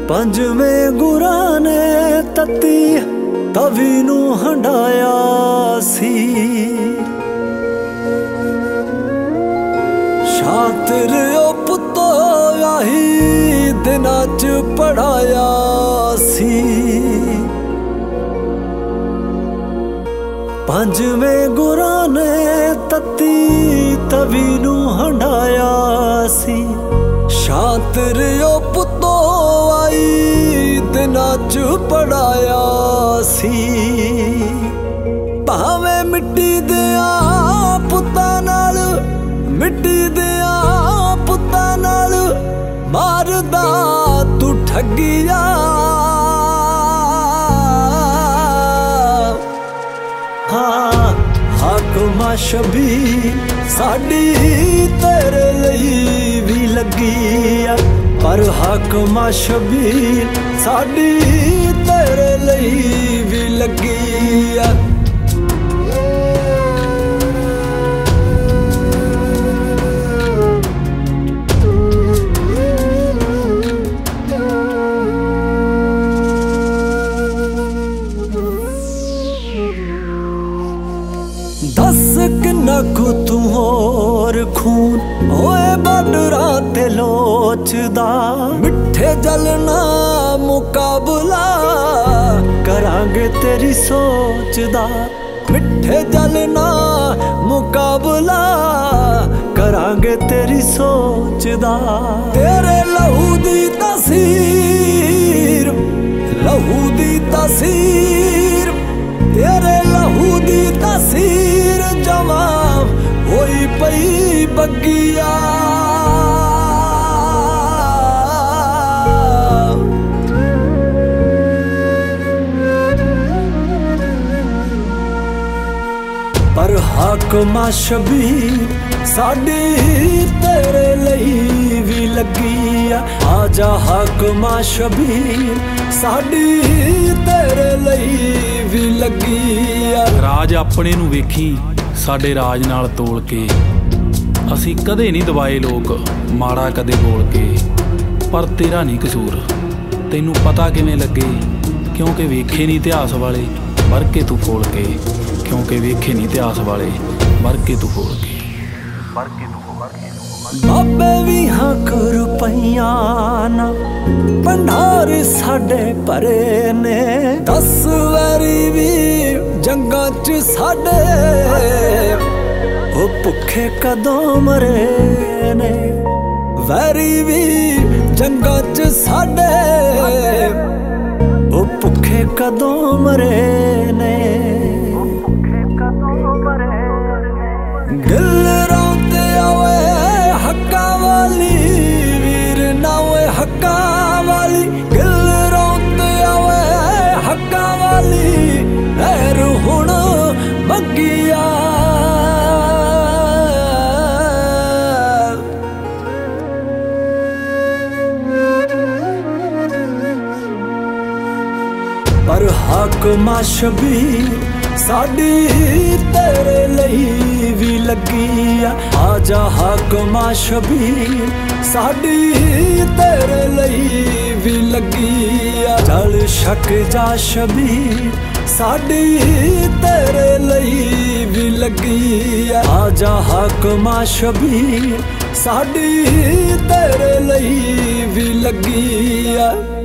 ਪੰਜਵੇਂ ਗੁਰਾਂ ਨੇ ਤੱਤੀ ਤਵੀ ਨੂੰ ਹੰਡਾਇਆ ਸੀ। ਸ਼ਾਤਿਰ ਓ ਪੁੱਤੋ ਆਹੀ ਦਿਨਾਂ 'ਚ ਪੜਾਇਆ ਸੀ। ਪੰਜਵੇਂ ਗੁਰਾਂ ਨੇ ਤੱਤੀ ਤਵੀ ਨੂੰ ਹੰਡਾਇਆ ਸੀ। ਸ਼ਾਤਿਰ ਓ ਪੁੱਤੋ ਆਈ ਦਿਨਾਂ 'ਚ ਪੜਾਇਆ ਸੀ। ਭਾਵੇਂ ਮਿੱਟੀ ਦਿਆਂ ਪੁੱਤਾਂ ਨਾਲ, ਮਿੱਟੀ ਦਿਆਂ ਪੁੱਤਾਂ ਨਾਲ ਮਾਰਦਾ ਤੂੰ ਠੱਗੀਆਂ। ਹਾਂ ਹਾਕਮਾਂ ਸ਼ਬੀਰ ਸਾਡੀ ਤੇਰੇ ਲਈ ਵੀ ਲੱਗੀ ਆ, ਪਰ ਹਾਕਮਾਂ ਸ਼ਬੀਰ ਸਾਡੀ ਤੇਰੇ ਲਈ ਵੀ ਲੱਗੀ ਆ। दस किन्ना कु तू होर खून ओए बार्डरां ते लोचदा। मिठे जलना मुकाबला करांगे तेरी सोच दा। मिठे जलना मुकाबला करांगे तेरी सोच दा। तेरे लहू दी तसीर, लहू दी तसीर, तेरे लहू दी तसीर जमा होई पई बगिया। पर हाकमां शबीर साडी तेरे ਲਈ ਵੀ ਲੱਗੀ ਆ। आजा हाकमां शबीर साडी तेरे ਲਈ ਵੀ ਲੱਗੀ ਆ। ਰਾਜ ਆਪਣੇ ਨੂੰ ਵੇਖੀ ਸਾਡੇ ਰਾਜ ਨਾਲ ਤੋਲ ਕੇ। ਅਸੀਂ ਕਦੇ ਨਹੀਂ ਦਬਾਏ ਲੋਕ ਮਾੜਾ ਕਦੇ ਬੋਲ ਕੇ। ਪਰ ਤੇਰਾ ਨਹੀਂ ਕਸੂਰ, ਤੈਨੂੰ ਪਤਾ ਕਿਵੇਂ ਲੱਗੇ, ਕਿਉਂਕਿ ਵੇਖੇ ਨਹੀਂ ਇਤਿਹਾਸ ਵਾਲੇ ਮਰ ਕੇ ਤੂੰ ਫੋਲ ਕੇ। ਕਿਉਂਕਿ ਵੇਖੇ ਨਹੀਂ ਇਤਿਹਾਸ ਵਾਲੇ ਮਰ ਕੇ ਤੂੰ ਫੋਲ ਕੇ। ਬਾਬੇ ਵੀ ਹੱਕ ਰੁਪਈਆਂ ਨਾ ਭੰਡਾਰ ਸਾਡੇ ਭਰੇ ਨੇ। 10 ਵਾਰੀ ਵੀ ਜੰਗਾਂ 'ਚ ਸਾਡੇ ਉਹ ਭੁੱਖੇ ਕਦੋਂ ਮਰੇ ਨੇ। ਵੈਰੀ ਵੀ ਜੰਗਾਂ 'ਚ ਸਾਡੇ ਉਹ ਭੁੱਖੇ ਕਦੋਂ ਮਰੇ ਨੇ। ਗਿੱਲ ਰੌਂਦੇ ਆਵੇ ਹੱਕਾਂ ਵਾਲੀ ਵੀਰ ਨਾ ਓਏ ਹੱਕਾਂ ਵਾਲੀ। ਗਿੱਲ ਰੌਂਦੇ ਆਵੇ ਹੱਕਾਂ ਵਾਲੀ ਐਰ ਹੁਣ ਮੰਗੀਆਂ। ਪਰ ਹਾਕਮਾਂ ਸ਼ਬੀਰ ਸਾਡੀ ਤੇਰੇ ਲਈ ਵੀ ਲੱਗੀ ਆ। ਆਜਾ ਹਾਕਮਾਂ ਸ਼ਬੀਰ ਸਾਡੀ ਤੇਰੇ ਲਈ ਵੀ ਲੱਗੀ ਆ। ਚੱਲ ਛਕ ਜਾ ਸ਼ਬੀਰ ਸਾਡੀ ਤੇਰੇ ਲਈ ਵੀ ਲੱਗੀ ਆ। ਆਜਾ ਹਾਕਮਾਂ ਸ਼ਬੀਰ ਸਾਡੀ ਤੇਰੇ ਲਈ ਵੀ ਲੱਗੀ ਆ।